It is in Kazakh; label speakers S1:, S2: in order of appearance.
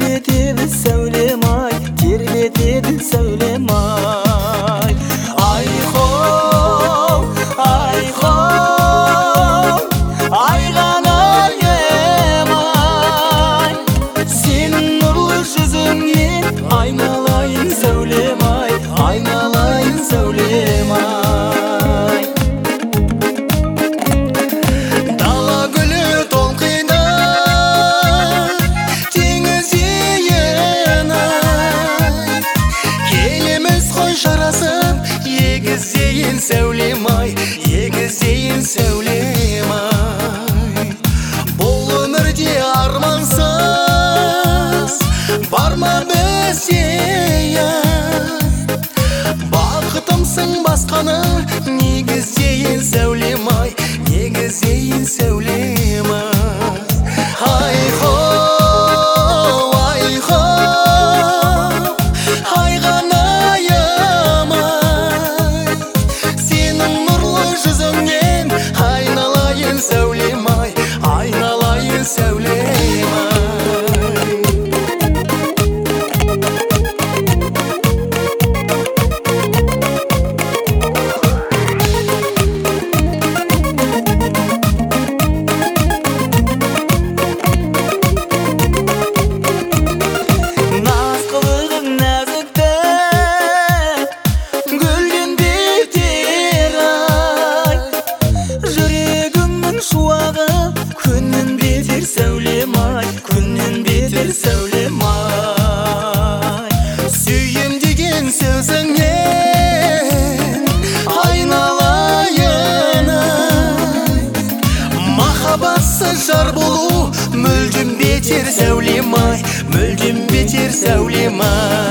S1: тербетеді сәулем ай, тербетеді сәулем ай. Айхоу, айхоу, айғанайым ай, сенің нұрлы жүзіңнен айналайын сәулем ай, айналайын сәулем ай. Дала гүлі толқиды, теңіз иін ай, келеміз қой жарасып, егіздейін сәулем ай, егіздейін сәулем ай. Бұл өмірде армансыз бар ма бізде бақытымсың басқаны негіздейін сәулем ай, негіздейін сәулем ай. Айхоу, айхоу, айғанайым ай, сенің нұрлы жүзіңнен айналайын сәулем ай, айналайын сәулем ай. Күннен бетер сәулем ай, күннен бетер сәулем ай. Сүйем деген сөзіңнен айналайын ай, махаббатсыз жар болу мүлдем бетер сәулем ай, мүлдем бетер сәулем ай.